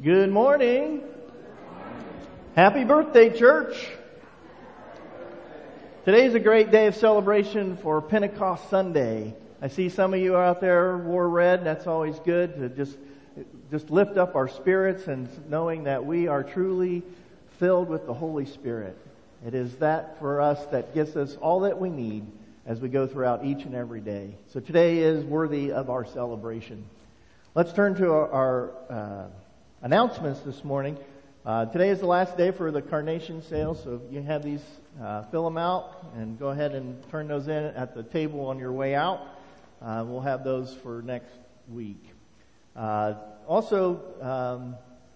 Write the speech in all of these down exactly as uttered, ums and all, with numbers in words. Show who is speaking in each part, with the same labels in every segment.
Speaker 1: Good morning. Happy birthday, church. Today's a great day of celebration for Pentecost Sunday. I see some of you out there wore red. That's always good to just just lift up our spirits and knowing that we are truly filled with the Holy Spirit. It is that for us that gives us all that we need as we go throughout each and every day. So today is worthy of our celebration. Let's turn to our, our uh, announcements this morning. Uh, today is the last day for the carnation sale, so you have these, uh, fill them out and go ahead and turn those in at the table on your way out. Uh, we'll have those for next week. Uh, also, um,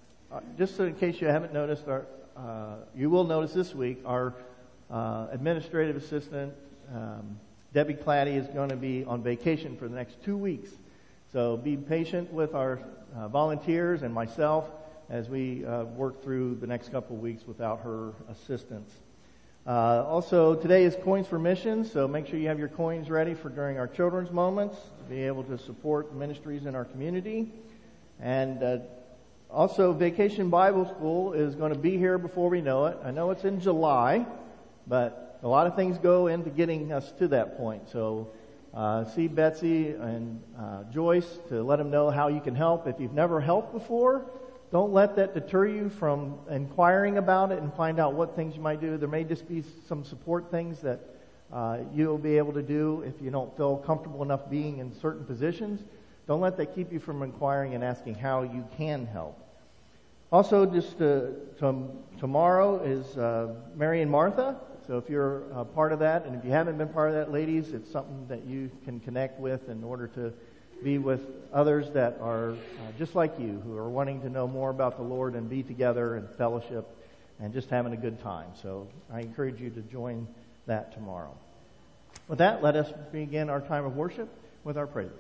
Speaker 1: just so in case you haven't noticed, our, uh, you will notice this week, our uh, administrative assistant, um, Debbie Claddy, is going to be on vacation for the next two weeks. So be patient with our uh, volunteers and myself as we uh, work through the next couple of weeks without her assistance. Uh, also, today is Coins for Missions, so make sure you have your coins ready for during our children's moments to be able to support ministries in our community. And uh, also, Vacation Bible School is going to be here before we know it. I know it's in July, but a lot of things go into getting us to that point. So Uh, see Betsy and uh, Joyce to let them know how you can help. If you've never helped before, don't let that deter you from inquiring about it and find out what things you might do. There may just be some support things that uh, you'll be able to do if you don't feel comfortable enough being in certain positions. Don't let that keep you from inquiring and asking how you can help. Also, just uh, to, tomorrow is uh, Mary and Martha. So if you're a part of that, and if you haven't been part of that, ladies, it's something that you can connect with in order to be with others that are uh, just like you, who are wanting to know more about the Lord and be together and fellowship and just having a good time. So I encourage you to join that tomorrow. With that, let us begin our time of worship with our praise.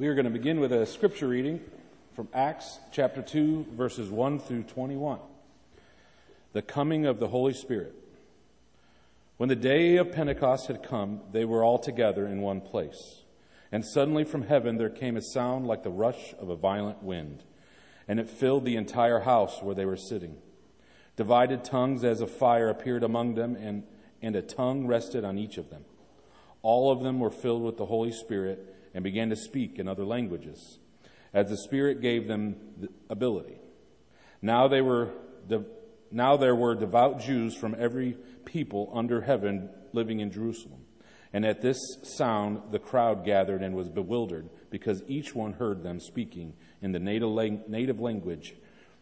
Speaker 2: We are going to begin with a scripture reading from Acts chapter two, verses one through twenty-one. The coming of the Holy Spirit. When the day of Pentecost had come, they were all together in one place. And suddenly from heaven there came a sound like the rush of a violent wind, and it filled the entire house where they were sitting. Divided tongues as of fire appeared among them, and, and a tongue rested on each of them. All of them were filled with the Holy Spirit and began to speak in other languages, as the Spirit gave them the ability. Now they were de- now there were devout Jews from every people under heaven living in Jerusalem. And at this sound the crowd gathered and was bewildered, because each one heard them speaking in the native lang- native language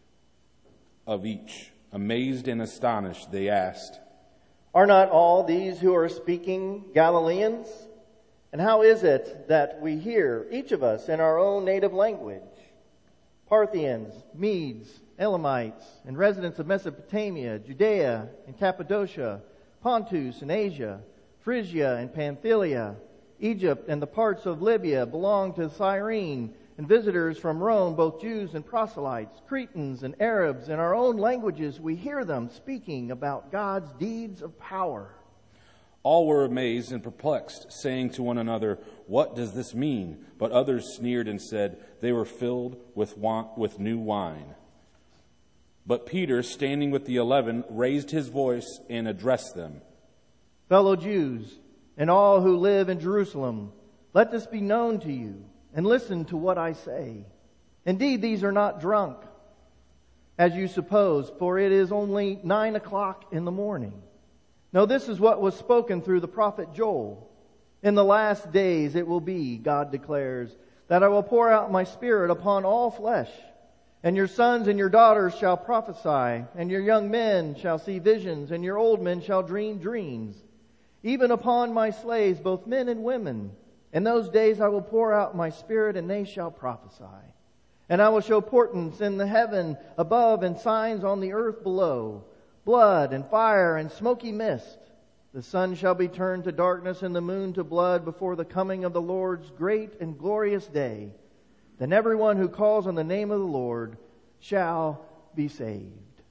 Speaker 2: of each. Amazed and astonished, they asked,
Speaker 1: "Are not all these who are speaking Galileans? And how is it that we hear, each of us, in our own native language? Parthians, Medes, Elamites, and residents of Mesopotamia, Judea and Cappadocia, Pontus and Asia, Phrygia and Pamphylia, Egypt and the parts of Libya belong to Cyrene, and visitors from Rome, both Jews and proselytes, Cretans and Arabs, in our own languages we hear them speaking about God's deeds of power."
Speaker 2: All were amazed and perplexed, saying to one another, "What does this mean?" But others sneered and said they were filled with wa- with new wine. But Peter, standing with the eleven, raised his voice and addressed them.
Speaker 1: "Fellow Jews, and all who live in Jerusalem, let this be known to you, and listen to what I say. Indeed, these are not drunk, as you suppose, for it is only nine o'clock in the morning. No, this is what was spoken through the prophet Joel. In the last days it will be, God declares, that I will pour out my Spirit upon all flesh. And your sons and your daughters shall prophesy, and your young men shall see visions, and your old men shall dream dreams. Even upon my slaves, both men and women. In those days I will pour out my Spirit, and they shall prophesy. And I will show portents in the heaven above and signs on the earth below, blood and fire and smoky mist. The sun shall be turned to darkness and the moon to blood before the coming of the Lord's great and glorious day. Then everyone who calls on the name of the Lord shall be saved."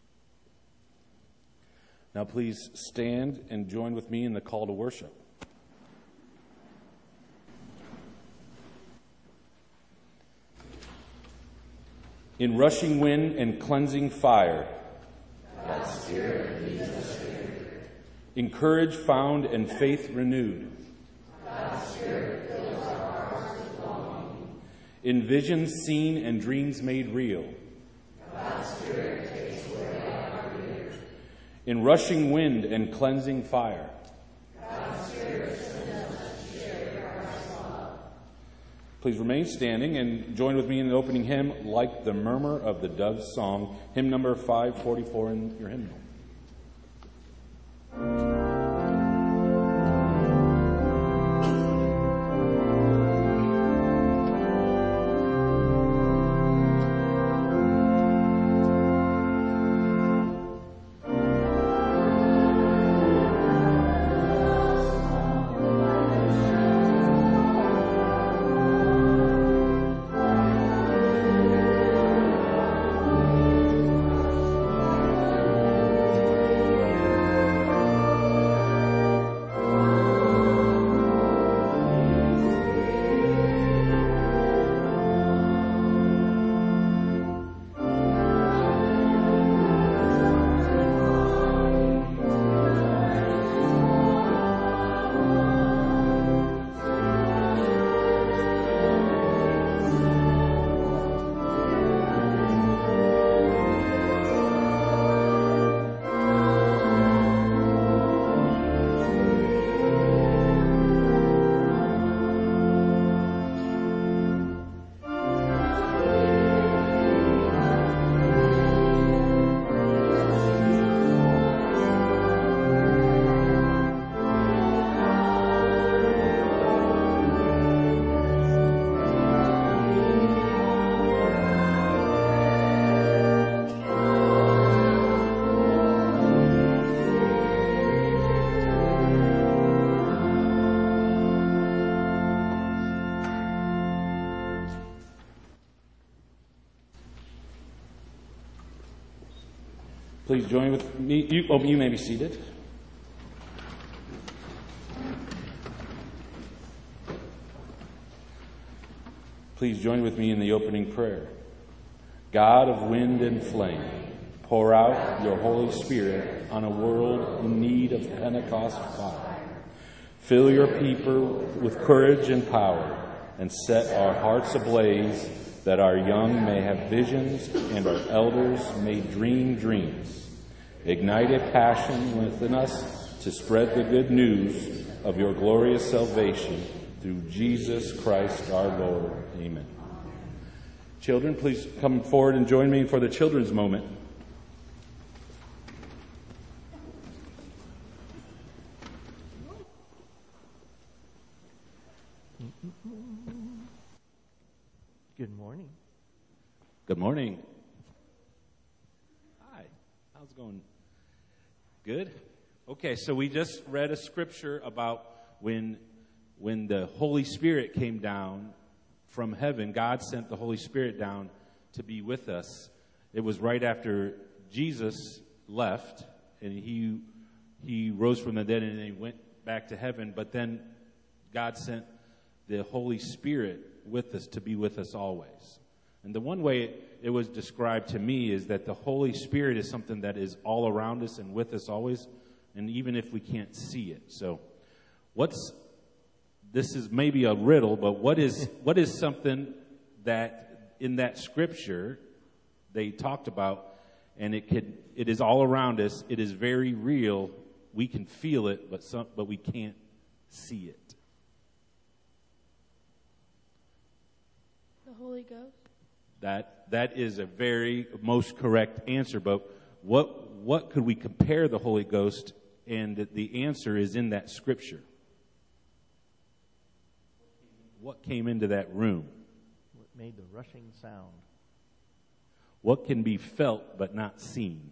Speaker 2: Now please stand and join with me in the call to worship. In rushing wind and cleansing fire, God's Spirit leads us here. In courage found and faith renewed, God's Spirit fills our hearts with longing. In visions seen and dreams made real, God's Spirit takes away our fear. In rushing wind and cleansing fire, God's Spirit sends us to share Christ's love. Please remain standing and join with me in the opening hymn, "Like the Murmur of the Dove's Song," hymn number five forty-four in your hymnal.
Speaker 3: Thank you.
Speaker 2: Please join with me. You, oh, you may be seated. Please join with me in the opening prayer. God of wind and flame, pour out your Holy Spirit on a world in need of Pentecost fire. Fill your people with courage and power, and set our hearts ablaze, that our young may have visions and our elders may dream dreams. Ignite a passion within us to spread the good news of your glorious salvation through Jesus Christ our Lord. Amen. Children, please come forward and join me for the children's moment.
Speaker 1: Good morning.
Speaker 2: Good morning. Hi. How's it going? Good? Okay, so we just read a scripture about when when the Holy Spirit came down from heaven. God sent the Holy Spirit down to be with us. It was right after Jesus left, and he he rose from the dead and he went back to heaven, but then God sent the Holy Spirit with us to be with us always. And the one way it, it was described to me is that the Holy Spirit is something that is all around us and with us always, and even if we can't see it. So what's this is maybe a riddle, but what is what is something that in that scripture they talked about, and it could it is all around us, it is very real, we can feel it, but some but we can't see it.
Speaker 3: The Holy Ghost?
Speaker 2: That that is a very most correct answer, but what what could we compare the Holy Ghost? And the answer is in that scripture. What came into that room?
Speaker 1: What made the rushing sound?
Speaker 2: What can be felt but not seen?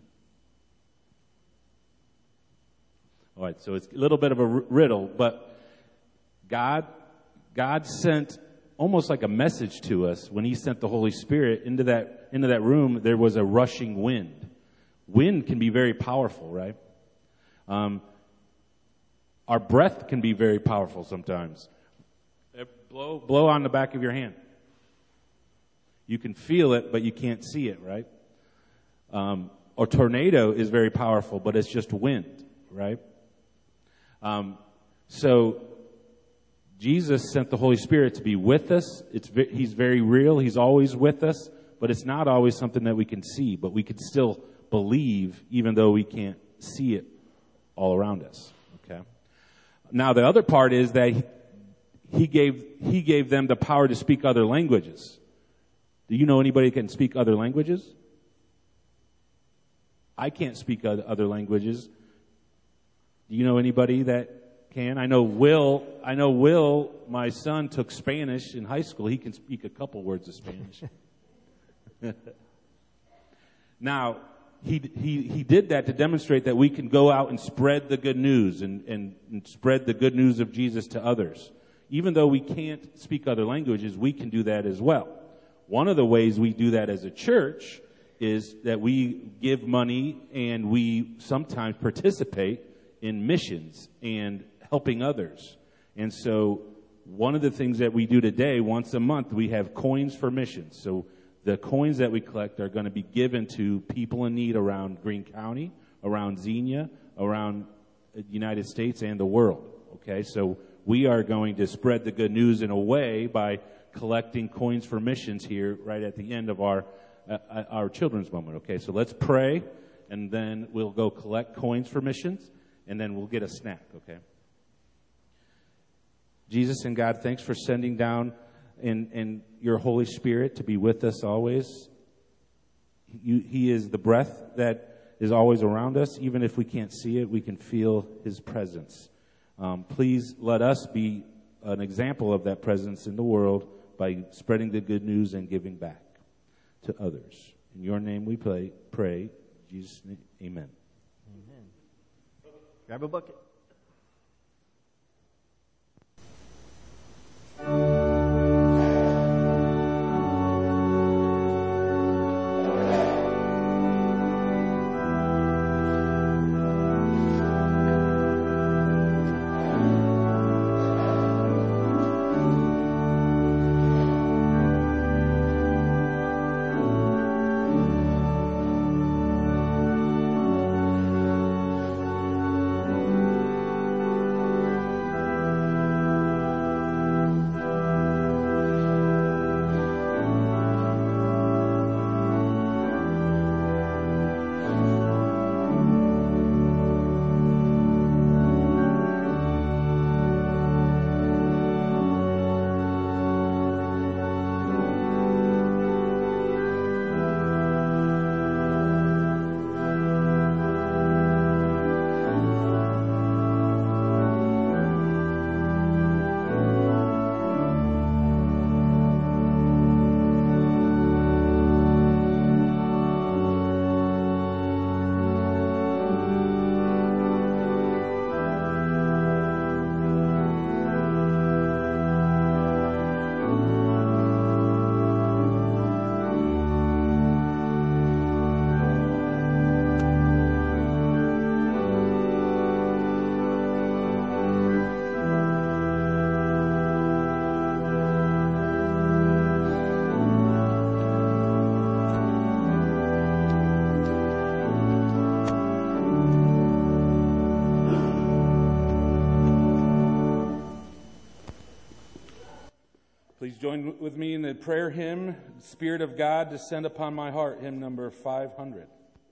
Speaker 2: All right, so it's a little bit of a riddle, but God God sent almost like a message to us when he sent the Holy Spirit into that into that room. There was a rushing wind. Wind can be very powerful, right? Um, our breath can be very powerful sometimes. Blow, blow on the back of your hand. You can feel it, but you can't see it, right? Um, a tornado is very powerful, but it's just wind, right? Um, so Jesus sent the Holy Spirit to be with us. It's he's very real. He's always with us, but it's not always something that we can see, but we can still believe even though we can't see it all around us, okay? Now, the other part is that he, he gave he gave them the power to speak other languages. Do you know anybody that can speak other languages? I can't speak other languages. Do you know anybody that can? I know Will, I know Will, my son, took Spanish in high school. He can speak a couple words of Spanish. Now, he, he, he did that to demonstrate that we can go out and spread the good news and, and, and spread the good news of Jesus to others. Even though we can't speak other languages, we can do that as well. One of the ways we do that as a church is that we give money and we sometimes participate in missions and helping others. And so one of the things that we do today, once a month, we have coins for missions. So the coins that we collect are going to be given to people in need around Greene County, around Xenia, around the United States and the world. Okay, so we are going to spread the good news in a way by collecting coins for missions here right at the end of our uh, our children's moment. Okay, so let's pray, and then we'll go collect coins for missions, and then we'll get a snack, okay? Jesus and God, thanks for sending down in, in your Holy Spirit to be with us always. You, he is the breath that is always around us. Even if we can't see it, we can feel his presence. Um, please let us be an example of that presence in the world by spreading the good news and giving back to others. In your name we pray, pray. In Jesus' name, amen.
Speaker 1: Amen. Grab a bucket.
Speaker 2: Please join with me in the prayer hymn, Spirit of God, Descend Upon My Heart, hymn number five hundred.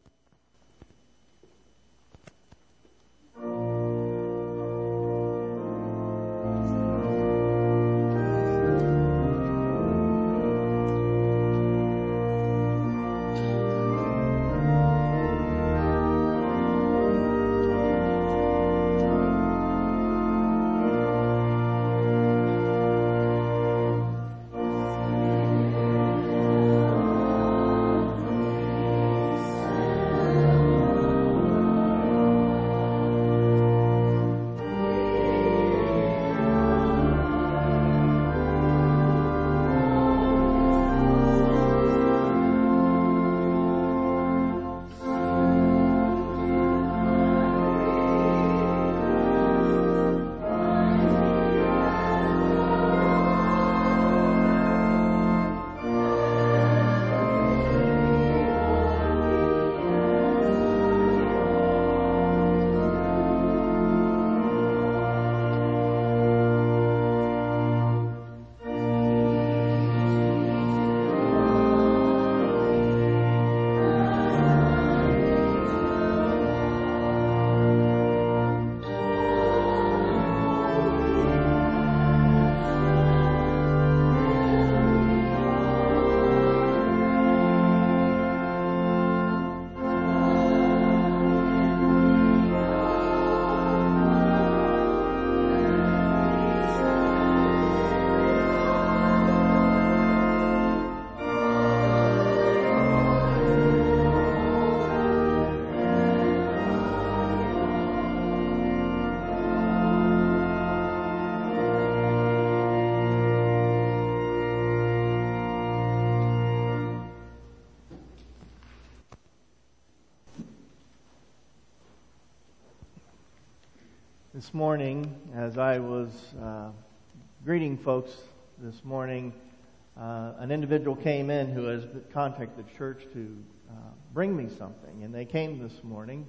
Speaker 1: This morning, as I was uh, greeting folks this morning, uh, an individual came in who has contacted the church to uh, bring me something. And they came this morning,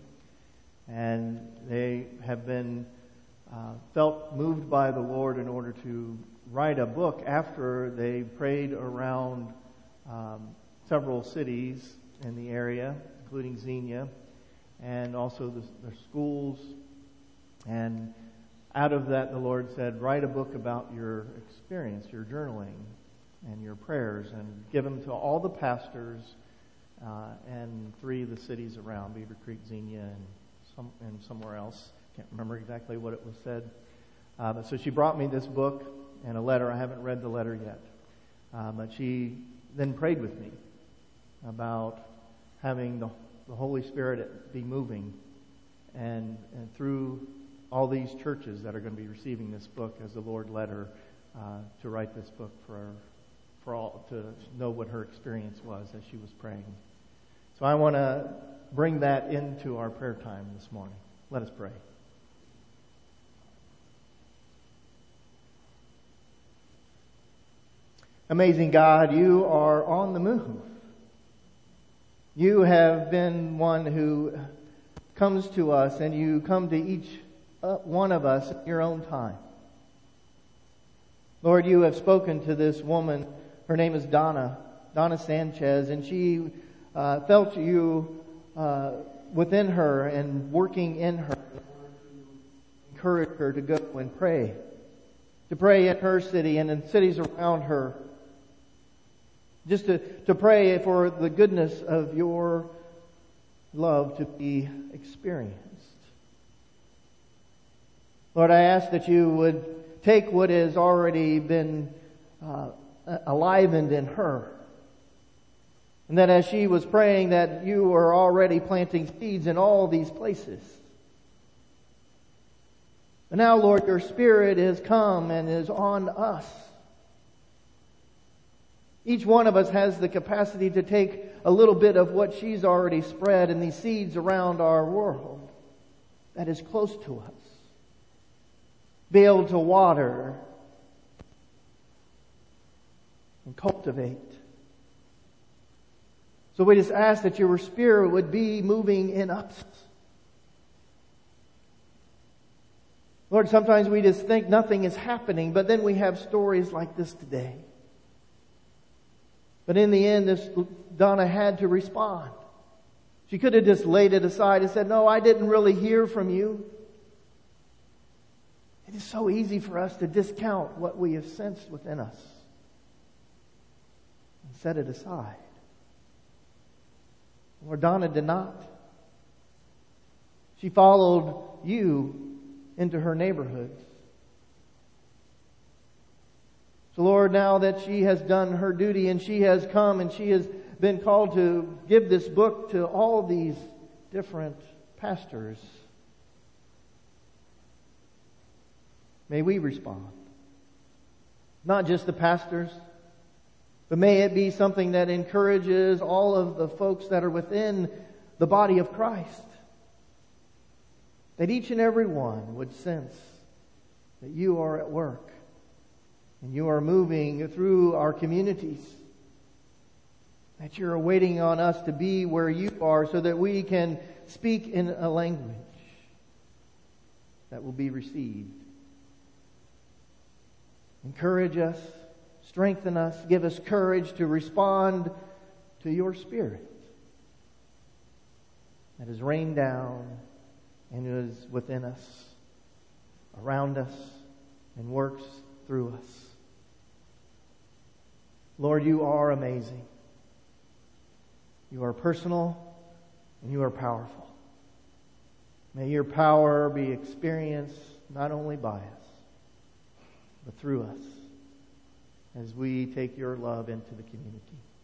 Speaker 1: and they have been uh, felt moved by the Lord in order to write a book after they prayed around um, several cities in the area, including Xenia, and also the, the schools. And out of that, the Lord said, write a book about your experience, your journaling, and your prayers, and give them to all the pastors uh, and three of the cities around, Beaver Creek, Xenia, and some and somewhere else. Can't remember exactly what it was said. Uh, but so she brought me this book and a letter. I haven't read the letter yet. Uh, but she then prayed with me about having the, the Holy Spirit be moving and, and through all these churches that are going to be receiving this book as the Lord led her uh, to write this book for for all to know what her experience was as she was praying. So I want to bring that into our prayer time this morning. Let us pray. Amazing God, you are on the move. You have been one who comes to us, and you come to each one of us in your own time. Lord, you have spoken to this woman. Her name is Donna, Donna Sanchez, and she uh, felt you uh, within her and working in her in order to encourage her to go and pray. To pray in her city and in cities around her. Just to, to pray for the goodness of your love to be experienced. Lord, I ask that you would take what has already been uh, alivened in her. And that as she was praying, that you were already planting seeds in all these places. And now, Lord, your Spirit is come and is on us. Each one of us has the capacity to take a little bit of what she's already spread in these seeds around our world that is close to us. Be able to water and cultivate. So we just ask that your Spirit would be moving in us. Lord, sometimes we just think nothing is happening, but then we have stories like this today. But in the end, this Donna had to respond. She could have just laid it aside and said, no, I didn't really hear from you. It is so easy for us to discount what we have sensed within us and set it aside. Lord, Donna did not. She followed you into her neighborhoods. So Lord, now that she has done her duty and she has come and she has been called to give this book to all these different pastors, may we respond. Not just the pastors, but may it be something that encourages all of the folks that are within the body of Christ. That each and every one would sense that you are at work and you are moving through our communities. That you're waiting on us to be where you are so that we can speak in a language that will be received. Encourage us, strengthen us, give us courage to respond to your Spirit that has rained down and is within us, around us, and works through us. Lord, you are amazing. You are personal and you are powerful. May your power be experienced not only by us, but through us as we take your love into the community.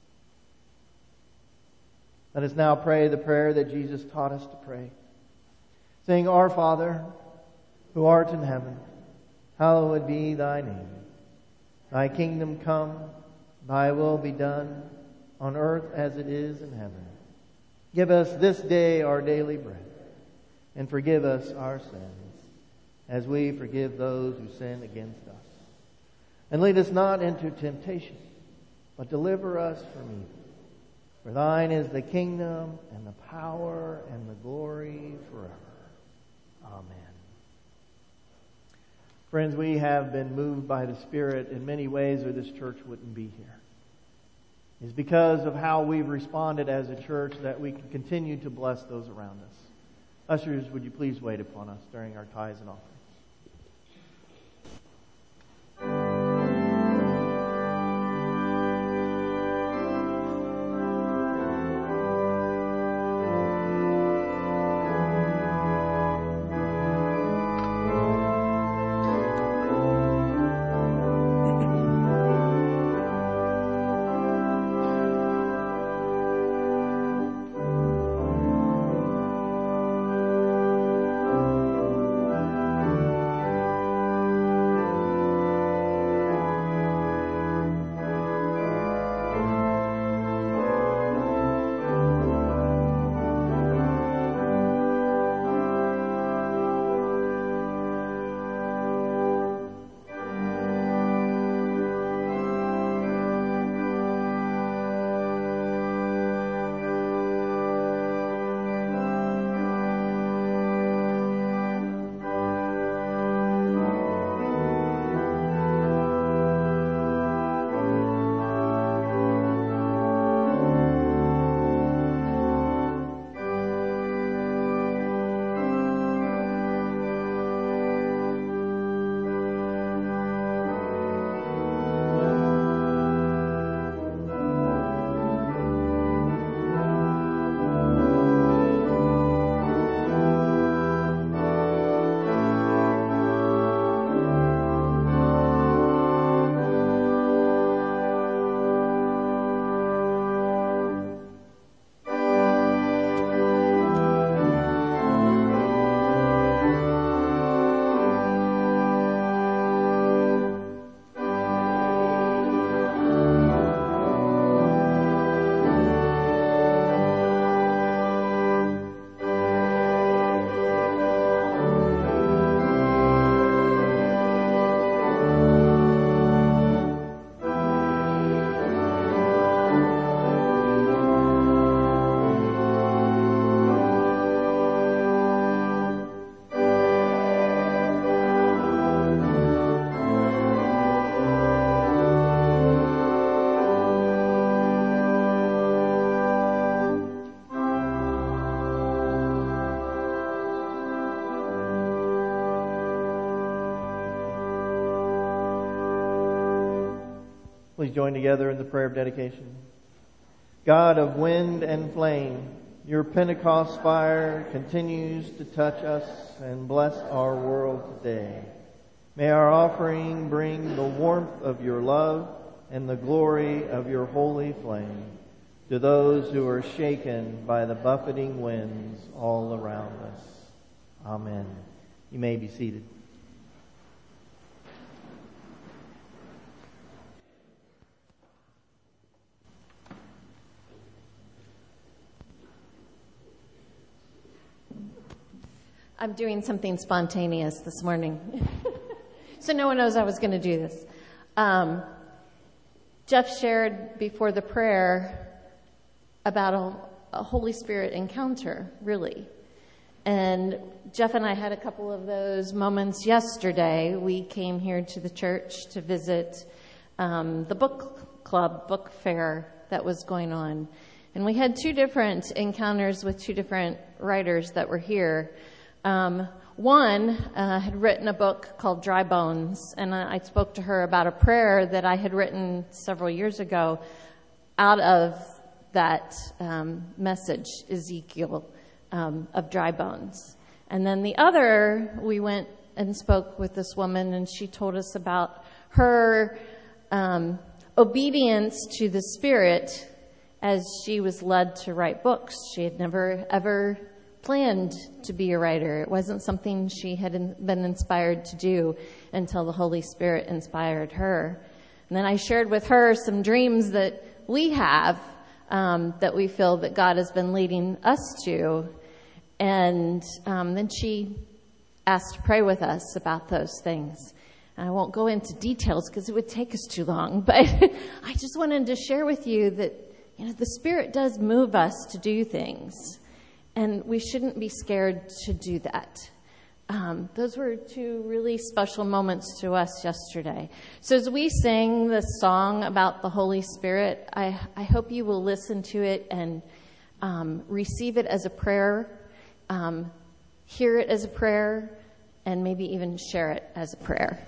Speaker 1: Let us now pray the prayer that Jesus taught us to pray. Saying, Our Father, who art in heaven, hallowed be thy name. Thy kingdom come, thy will be done, on earth as it is in heaven. Give us this day our daily bread, and forgive us our sins, as we forgive those who sin against us. And lead us not into temptation, but deliver us from evil. For thine is the kingdom, and the power, and the glory forever. Amen. Friends, we have been moved by the Spirit in many ways, or this church wouldn't be here. It's because of how we've responded as a church that we can continue to bless those around us. Ushers, would you please wait upon us during our tithes and offerings? Please join together in the prayer of dedication. God of wind and flame, your Pentecost fire continues to touch us and bless our world today. May our offering bring the warmth of your love and the glory of your holy flame to those who are shaken by the buffeting winds all around us. Amen. You may be seated.
Speaker 4: I'm doing something spontaneous this morning. So no one knows I was going to do this. Um, Jeff shared before the prayer about a, a Holy Spirit encounter, really. And Jeff and I had a couple of those moments yesterday. We came here to the church to visit um, the book club, book fair that was going on. And we had two different encounters with two different writers that were here. Um, one uh, had written a book called Dry Bones, and I, I spoke to her about a prayer that I had written several years ago out of that um, message, Ezekiel, um, of dry bones. And then the other, we went and spoke with this woman, and she told us about her um, obedience to the Spirit as she was led to write books. She had never, ever planned to be a writer. It wasn't something she had in, been inspired to do until the Holy Spirit inspired her. And then I shared with her some dreams that we have um, that we feel that God has been leading us to. And um, then she asked to pray with us about those things. And I won't go into details because it would take us too long, but I just wanted to share with you that, you know, the Spirit does move us to do things. And we shouldn't be scared to do that. Um, those were two really special moments to us yesterday. So as we sing the song about the Holy Spirit, I, I hope you will listen to it and um, receive it as a prayer, um, hear it as a prayer, and maybe even share it as a prayer.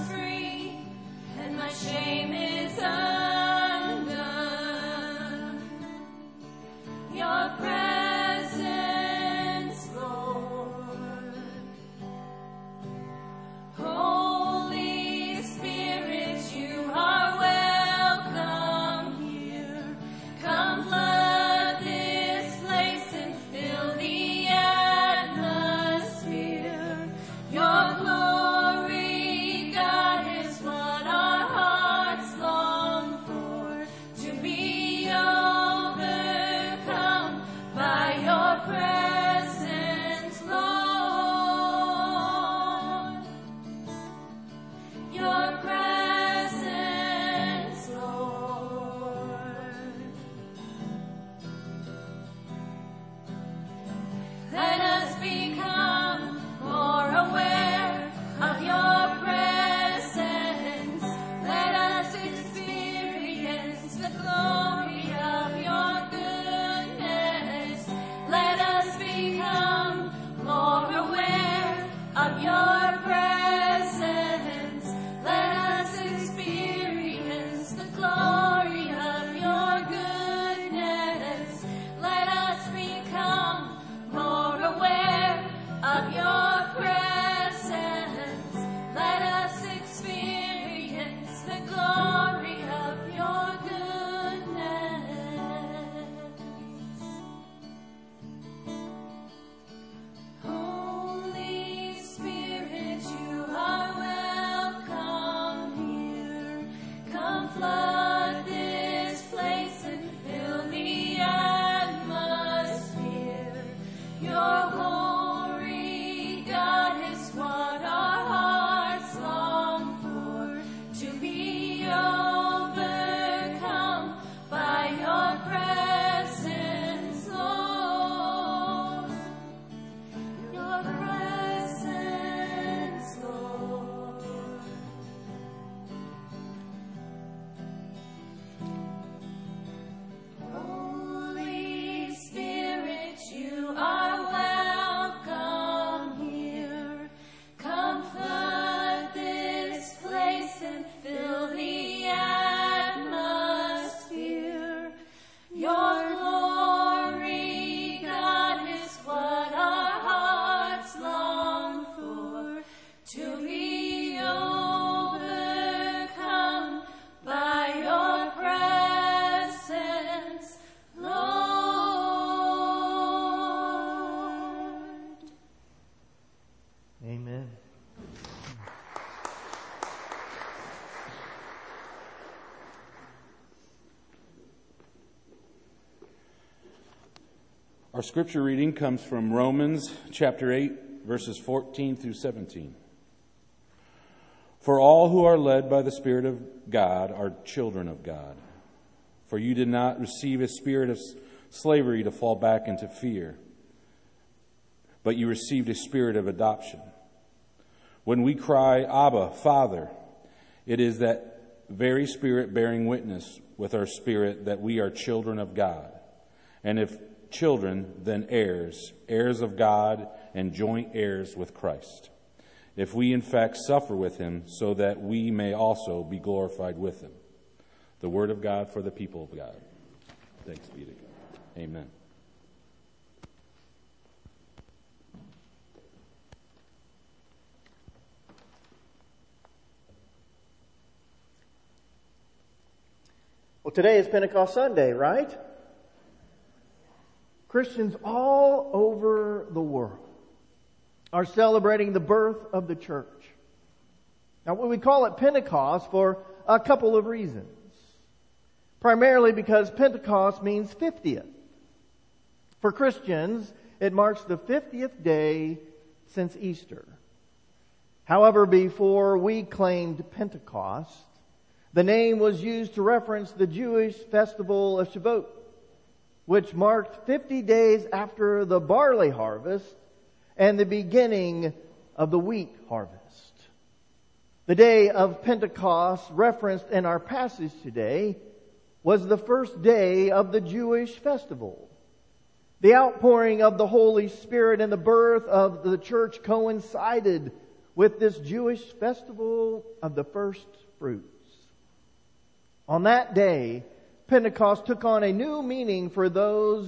Speaker 5: Shame is undone.
Speaker 2: Our scripture reading comes from Romans chapter eight, verses fourteen through seventeen. For all who are led by the Spirit of God are children of God. For you did not receive a spirit of slavery to fall back into fear, but you received a spirit of adoption. When we cry, Abba, Father, it is that very Spirit bearing witness with our spirit that we are children of God. And if children, then heirs, heirs of God and joint heirs with Christ. If we in fact suffer with him, so that we may also be glorified with him. The word of God for the people of God. Thanks be to God. Amen.
Speaker 1: Well, today is Pentecost Sunday, right? Christians all over the world are celebrating the birth of the church. Now, we call it Pentecost for a couple of reasons. Primarily because Pentecost means fiftieth. For Christians, it marks the fiftieth day since Easter. However, before we claimed Pentecost, the name was used to reference the Jewish festival of Shavuot, which marked fifty days after the barley harvest and the beginning of the wheat harvest. The day of Pentecost referenced in our passage today was the first day of the Jewish festival. The outpouring of the Holy Spirit and the birth of the church coincided with this Jewish festival of the first fruits. On that day, Pentecost took on a new meaning for those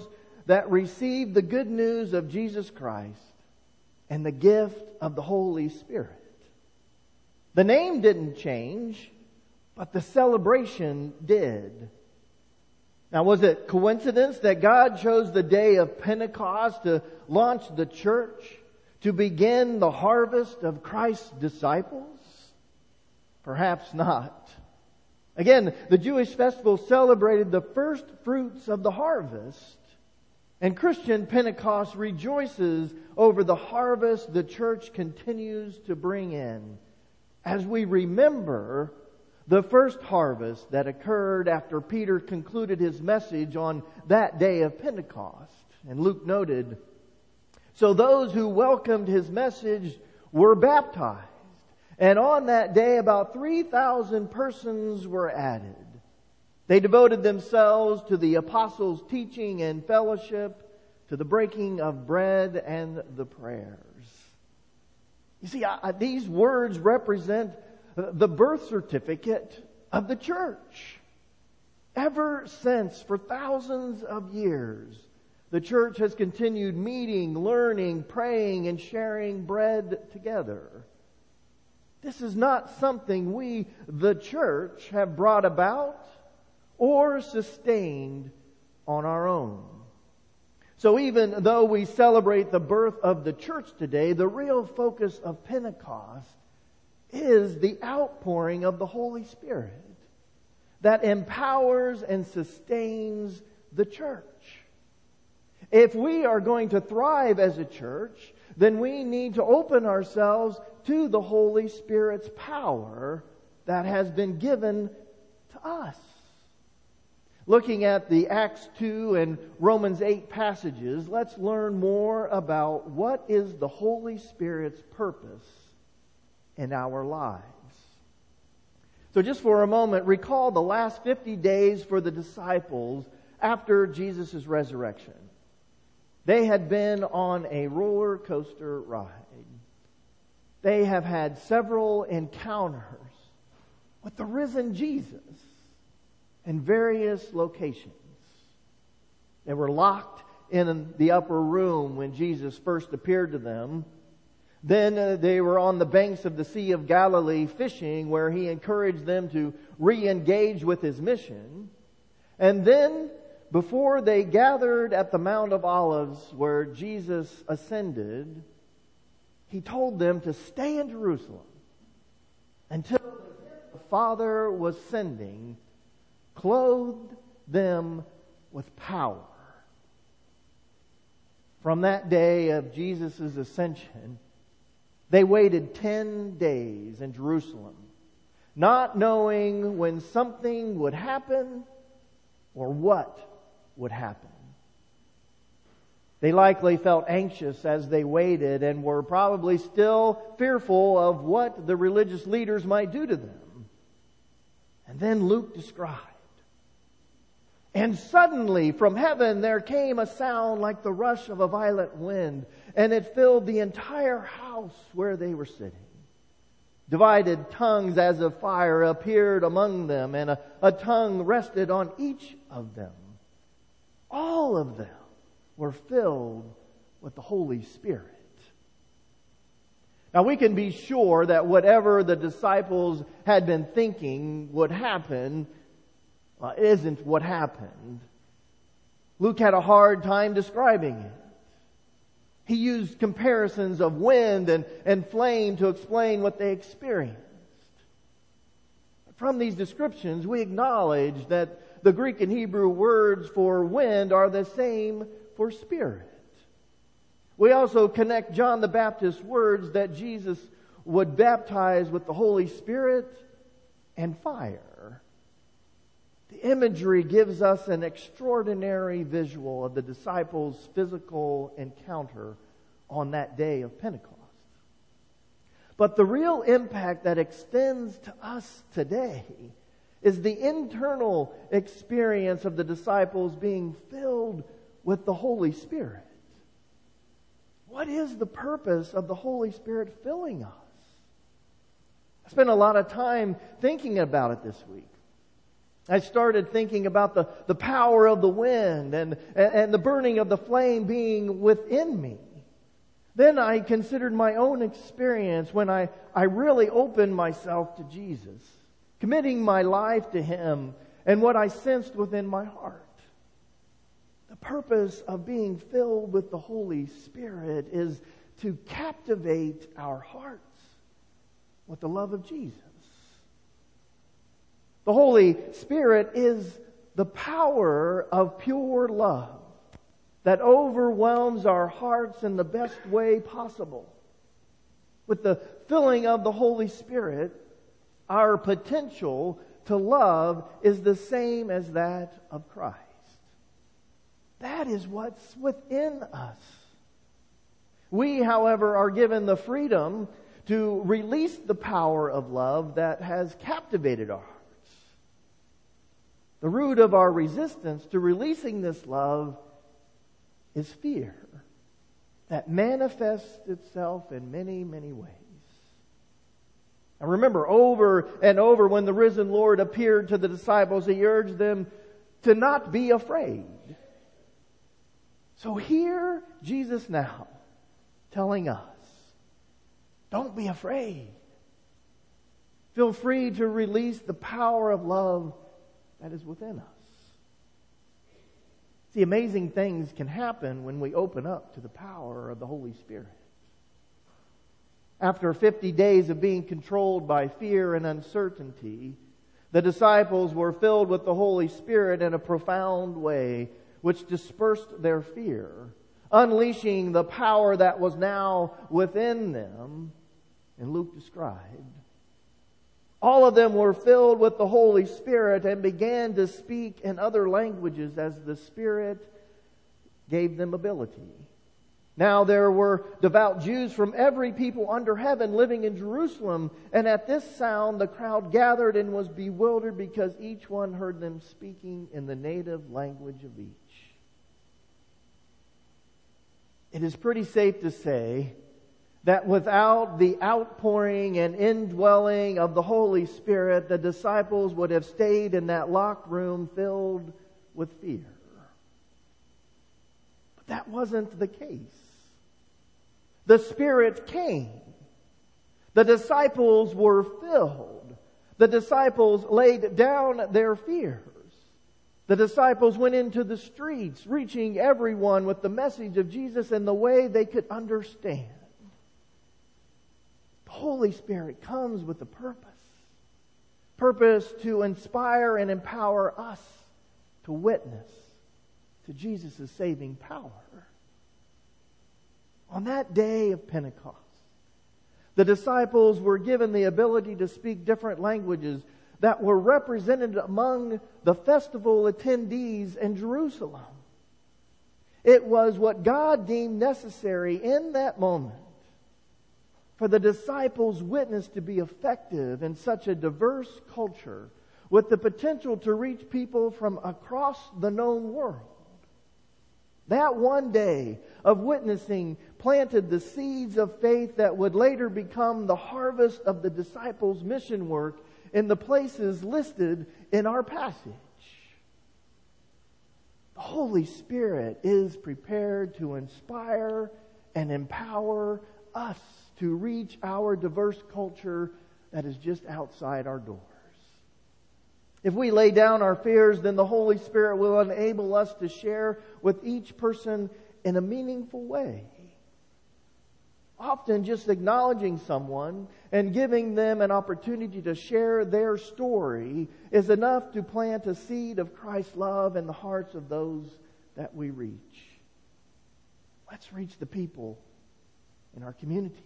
Speaker 1: that received the good news of Jesus Christ and the gift of the Holy Spirit. The name didn't change, but the celebration did. Now, was it coincidence that God chose the day of Pentecost to launch the church, to begin the harvest of Christ's disciples? Perhaps not. Again, the Jewish festival celebrated the first fruits of the harvest, and Christian Pentecost rejoices over the harvest the church continues to bring in, as we remember the first harvest that occurred after Peter concluded his message on that day of Pentecost. And Luke noted, so those who welcomed his message were baptized. And on that day, about three thousand persons were added. They devoted themselves to the apostles' teaching and fellowship, to the breaking of bread and the prayers. You see, I, these words represent the birth certificate of the church. Ever since, for thousands of years, the church has continued meeting, learning, praying, and sharing bread together. This is not something we, the church, have brought about or sustained on our own. So even though we celebrate the birth of the church today, the real focus of Pentecost is the outpouring of the Holy Spirit that empowers and sustains the church. If we are going to thrive as a church, then we need to open ourselves to the Holy Spirit's power that has been given to us. Looking at the Acts two and Romans eight passages, let's learn more about what is the Holy Spirit's purpose in our lives. So just for a moment, recall the last fifty days for the disciples after Jesus' resurrection. They had been on a roller coaster ride. They have had several encounters with the risen Jesus in various locations. They were locked in the upper room when Jesus first appeared to them. Then uh, they were on the banks of the Sea of Galilee fishing, where He encouraged them to re-engage with His mission. And then, before they gathered at the Mount of Olives where Jesus ascended, He told them to stay in Jerusalem until the Father was sending clothed them with power. From that day of Jesus' ascension, they waited ten days in Jerusalem, not knowing when something would happen or what would happen. They likely felt anxious as they waited and were probably still fearful of what the religious leaders might do to them. And then Luke described, and suddenly from heaven there came a sound like the rush of a violent wind, and it filled the entire house where they were sitting. Divided tongues as of fire appeared among them, and a, a tongue rested on each of them. All of them were filled with the Holy Spirit. Now we can be sure that whatever the disciples had been thinking would happen uh, isn't what happened. Luke had a hard time describing it. He used comparisons of wind and, and flame to explain what they experienced. From these descriptions, we acknowledge that the Greek and Hebrew words for wind are the same for spirit. We also connect John the Baptist's words that Jesus would baptize with the Holy Spirit and fire. The imagery gives us an extraordinary visual of the disciples' physical encounter on that day of Pentecost. But the real impact that extends to us today is the internal experience of the disciples being filled with the Holy Spirit. What is the purpose of the Holy Spirit filling us? I spent a lot of time thinking about it this week. I started thinking about the, the power of the wind and, and the burning of the flame being within me. Then I considered my own experience when I, I really opened myself to Jesus, committing my life to Him and what I sensed within my heart. The purpose of being filled with the Holy Spirit is to captivate our hearts with the love of Jesus. The Holy Spirit is the power of pure love that overwhelms our hearts in the best way possible. With the filling of the Holy Spirit, our potential to love is the same as that of Christ. That is what's within us. We, however, are given the freedom to release the power of love that has captivated our hearts. The root of our resistance to releasing this love is fear that manifests itself in many, many ways. I remember over and over when the risen Lord appeared to the disciples, He urged them to not be afraid. So hear Jesus now telling us, don't be afraid. Feel free to release the power of love that is within us. See, amazing things can happen when we open up to the power of the Holy Spirit. After fifty days of being controlled by fear and uncertainty, the disciples were filled with the Holy Spirit in a profound way, which dispersed their fear, unleashing the power that was now within them, and Luke described. All of them were filled with the Holy Spirit and began to speak in other languages as the Spirit gave them ability. Now there were devout Jews from every people under heaven living in Jerusalem, and at this sound the crowd gathered and was bewildered because each one heard them speaking in the native language of each. It is pretty safe to say that without the outpouring and indwelling of the Holy Spirit, the disciples would have stayed in that locked room filled with fear. But that wasn't the case. The Spirit came. The disciples were filled. The disciples laid down their fears. The disciples went into the streets, reaching everyone with the message of Jesus in the way they could understand. The Holy Spirit comes with a purpose. Purpose to inspire and empower us to witness to Jesus' saving power. On that day of Pentecost, the disciples were given the ability to speak different languages that were represented among the festival attendees in Jerusalem. It was what God deemed necessary in that moment for the disciples' witness to be effective in such a diverse culture with the potential to reach people from across the known world. That one day of witnessing planted the seeds of faith that would later become the harvest of the disciples' mission work in the places listed in our passage. The Holy Spirit is prepared to inspire and empower us to reach our diverse culture that is just outside our doors. If we lay down our fears, then the Holy Spirit will enable us to share with each person in a meaningful way. Often just acknowledging someone and giving them an opportunity to share their story is enough to plant a seed of Christ's love in the hearts of those that we reach. Let's reach the people in our communities.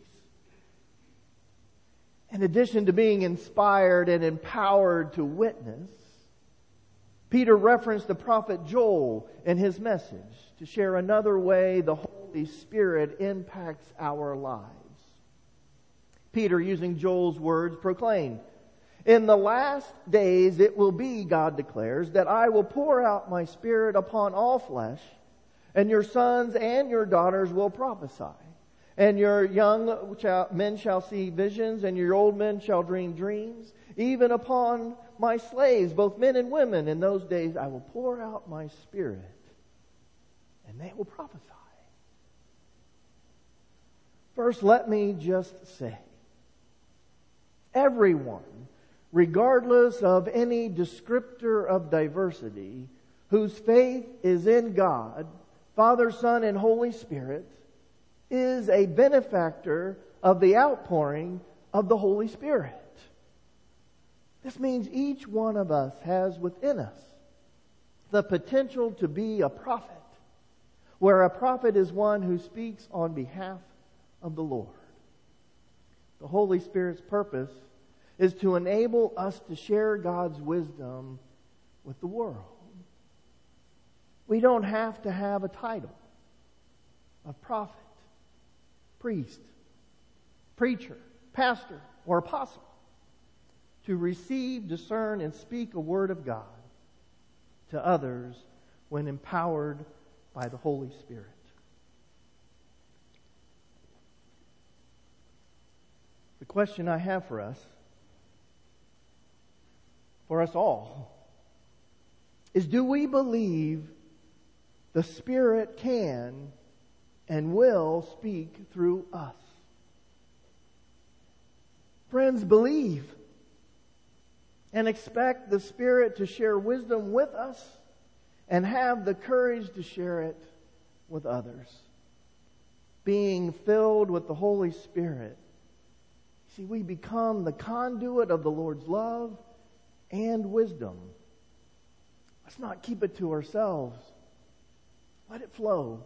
Speaker 1: In addition to being inspired and empowered to witness, Peter referenced the prophet Joel in his message to share another way the Holy Spirit impacts our lives. Peter, using Joel's words, proclaimed, "In the last days it will be, God declares, that I will pour out my Spirit upon all flesh, and your sons and your daughters will prophesy. And your young men shall see visions, and your old men shall dream dreams. Even upon my slaves, both men and women. In those days I will pour out my Spirit, and they will prophesy. First, let me just say, everyone, regardless of any descriptor of diversity, whose faith is in God, Father, Son, and Holy Spirit, is a benefactor of the outpouring of the Holy Spirit. This means each one of us has within us the potential to be a prophet, where a prophet is one who speaks on behalf of the Lord. The Holy Spirit's purpose is to enable us to share God's wisdom with the world. We don't have to have a title of prophet, priest, preacher, pastor, or apostle to receive, discern, and speak a word of God to others when empowered by the Holy Spirit. The question I have for us, for us all, is do we believe the Spirit can and will speak through us? Friends, believe and expect the Spirit to share wisdom with us and have the courage to share it with others. Being filled with the Holy Spirit, see, we become the conduit of the Lord's love and wisdom. Let's not keep it to ourselves. Let it flow.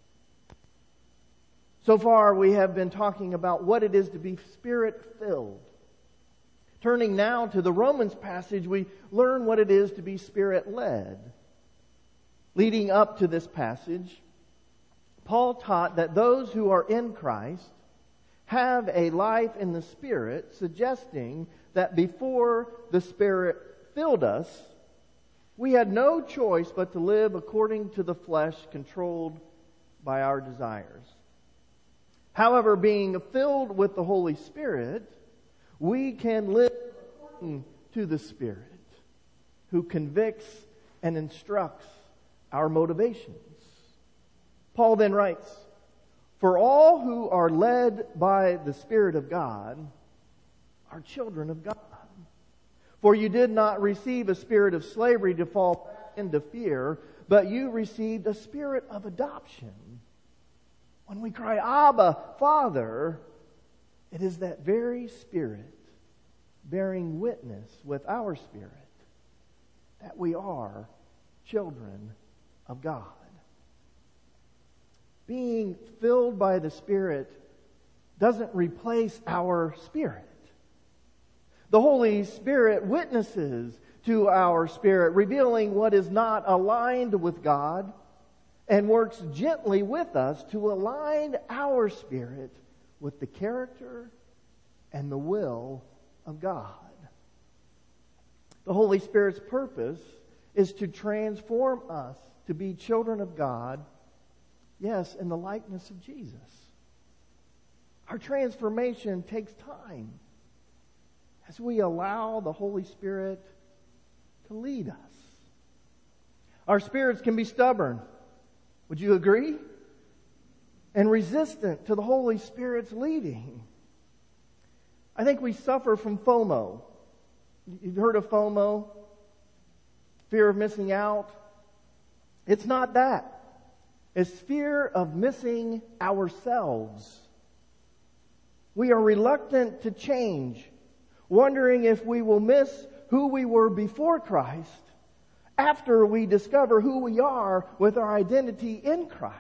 Speaker 1: So far, we have been talking about what it is to be Spirit-filled. Turning now to the Romans passage, we learn what it is to be Spirit-led. Leading up to this passage, Paul taught that those who are in Christ have a life in the Spirit, suggesting that before the Spirit filled us, we had no choice but to live according to the flesh, controlled by our desires. However, being filled with the Holy Spirit, we can live according to the Spirit, who convicts and instructs our motivations. Paul then writes, "For all who are led by the Spirit of God are children of God. For you did not receive a spirit of slavery to fall back into fear, but you received a spirit of adoption. When we cry, 'Abba, Father,' it is that very Spirit bearing witness with our spirit that we are children of God." Being filled by the Spirit doesn't replace our spirit. The Holy Spirit witnesses to our spirit, revealing what is not aligned with God, and works gently with us to align our spirit with the character and the will of God. The Holy Spirit's purpose is to transform us to be children of God, yes, in the likeness of Jesus. Our transformation takes time as we allow the Holy Spirit to lead us. Our spirits can be stubborn. Would you agree? And resistant to the Holy Spirit's leading. I think we suffer from FOMO. You've heard of FOMO? Fear of missing out. It's not that. It's fear of missing ourselves. We are reluctant to change, wondering if we will miss who we were before Christ after we discover who we are with our identity in Christ.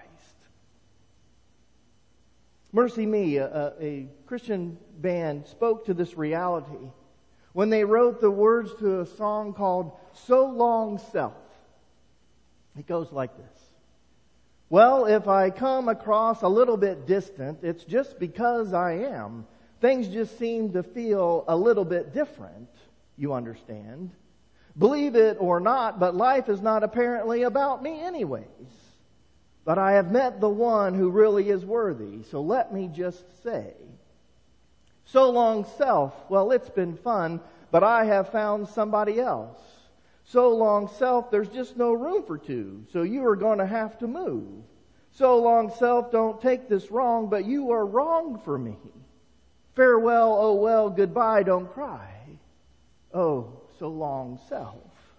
Speaker 1: Mercy Me, a, a Christian band, spoke to this reality when they wrote the words to a song called "So Long Self." It goes like this. "Well, if I come across a little bit distant, it's just because I am. Things just seem to feel a little bit different, you understand. Believe it or not, but life is not apparently about me anyways. But I have met the one who really is worthy, so let me just say, so long self, well, it's been fun, but I have found somebody else. So long, self, there's just no room for two, so you are going to have to move. So long, self, don't take this wrong, but you are wrong for me. Farewell, oh well, goodbye, don't cry. Oh, so long, self.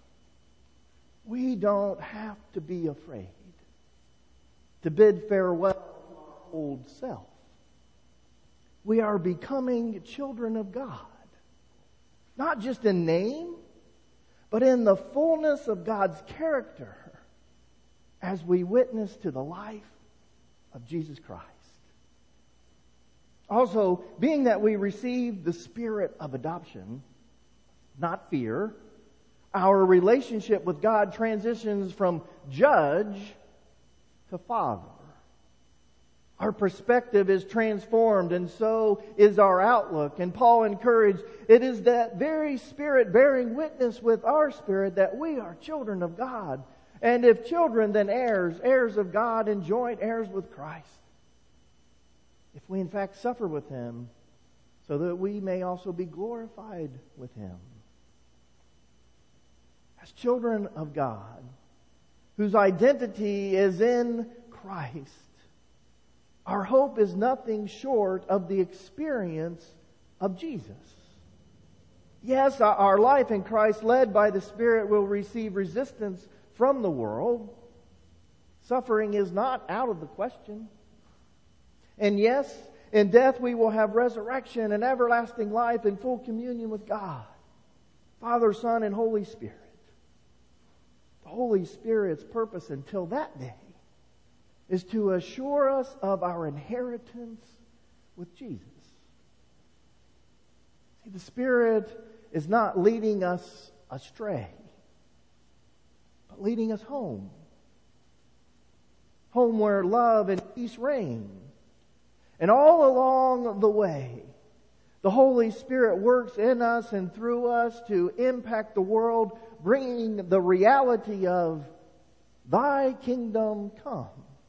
Speaker 1: We don't have to be afraid to bid farewell to our old self. We are becoming children of God, not just in name, but in the fullness of God's character as we witness to the life of Jesus Christ. Also, being that we receive the spirit of adoption, not fear, our relationship with God transitions from judge to Father. Our perspective is transformed, and so is our outlook. And Paul encouraged, it is that very Spirit bearing witness with our spirit that we are children of God. And if children, then heirs, heirs of God and joint heirs with Christ. If we in fact suffer with Him, so that we may also be glorified with Him. As children of God, whose identity is in Christ, our hope is nothing short of the experience of Jesus. Yes, our life in Christ, led by the Spirit, will receive resistance from the world. Suffering is not out of the question. And yes, in death we will have resurrection and everlasting life in full communion with God, Father, Son, and Holy Spirit. The Holy Spirit's purpose until that day is to assure us of our inheritance with Jesus. See, the Spirit is not leading us astray, but leading us home. Home where love and peace reign. And all along the way, the Holy Spirit works in us and through us to impact the world, bringing the reality of Thy kingdom come.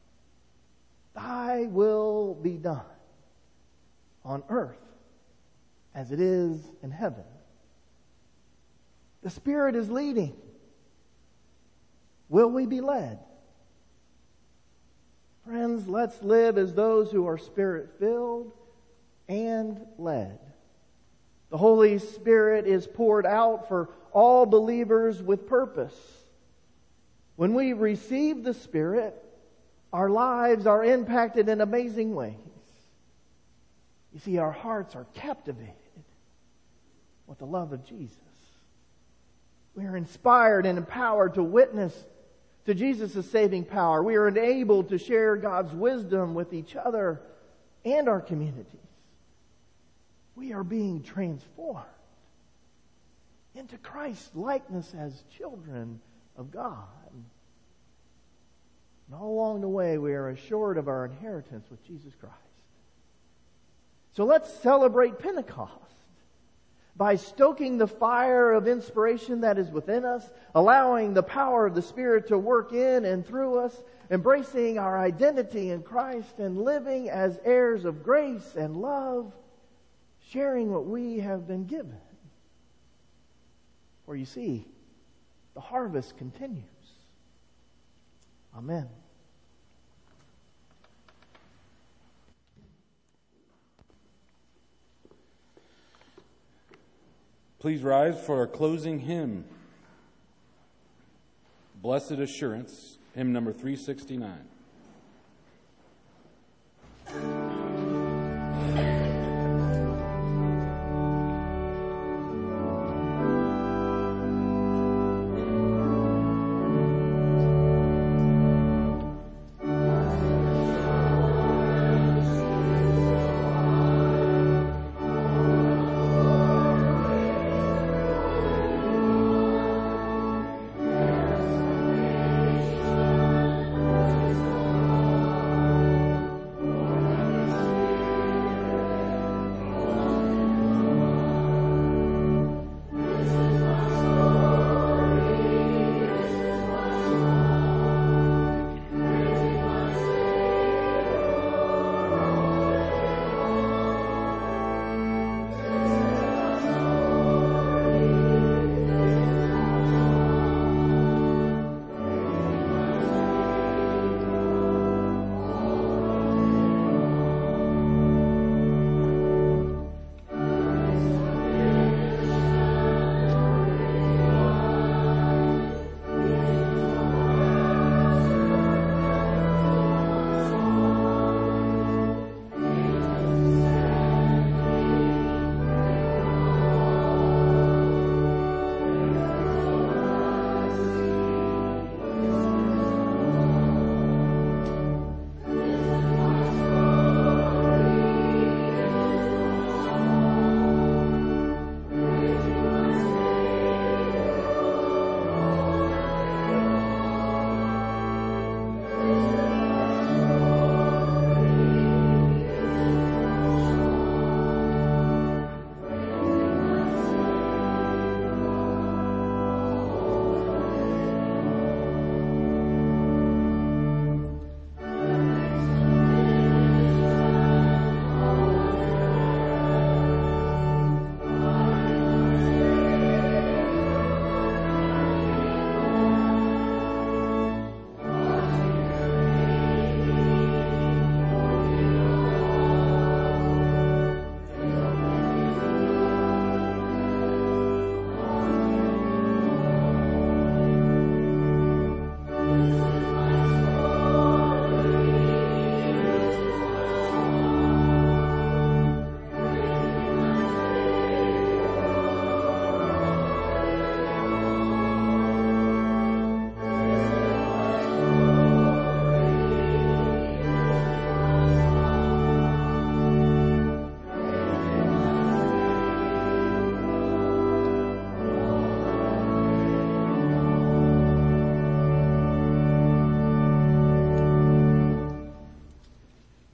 Speaker 1: Thy will be done on earth as it is in heaven. The Spirit is leading. Will we be led? Friends, let's live as those who are Spirit-filled and led. The Holy Spirit is poured out for all believers with purpose. When we receive the Spirit, our lives are impacted in amazing ways. You see, our hearts are captivated with the love of Jesus. We are inspired and empowered to witness to Jesus' saving power. We are enabled to share God's wisdom with each other and our communities. We are being transformed into Christ's likeness as children of God. And all along the way, we are assured of our inheritance with Jesus Christ. So let's celebrate Pentecost by stoking the fire of inspiration that is within us, allowing the power of the Spirit to work in and through us, embracing our identity in Christ, and living as heirs of grace and love, sharing what we have been given. For you see, the harvest continues. Amen.
Speaker 2: Please rise for our closing hymn, Blessed Assurance, hymn number three sixty-nine.
Speaker 5: Yes.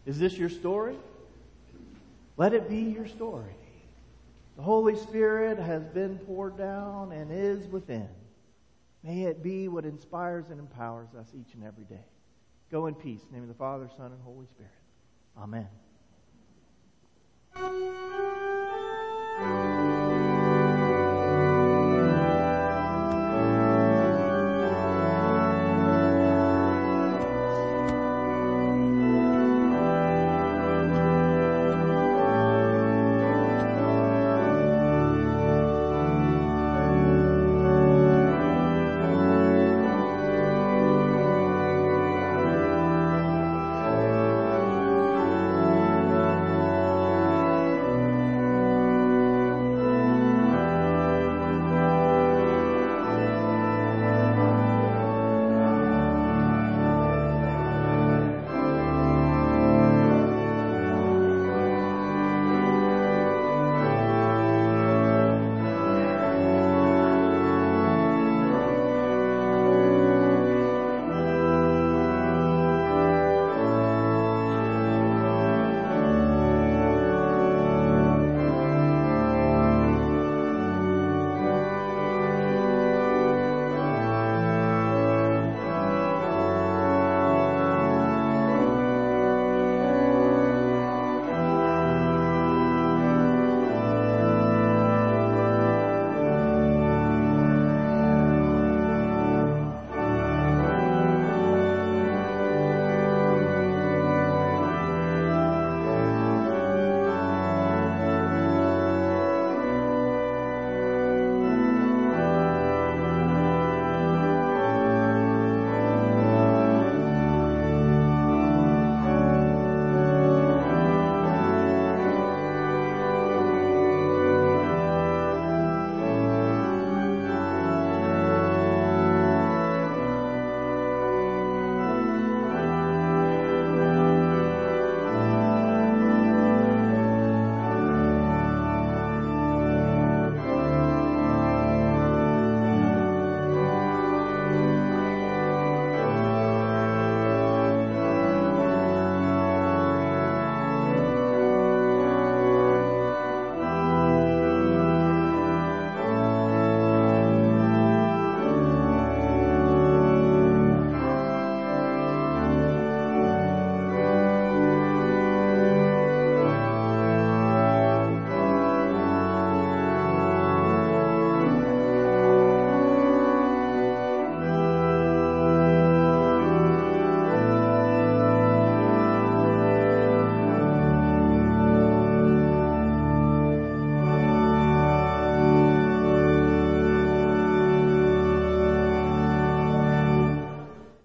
Speaker 1: Is this your story? Let it be your story. The Holy Spirit has been poured down and is within. May it be what inspires and empowers us each and every day. Go in peace. In the name of the Father, Son, and Holy Spirit. Amen.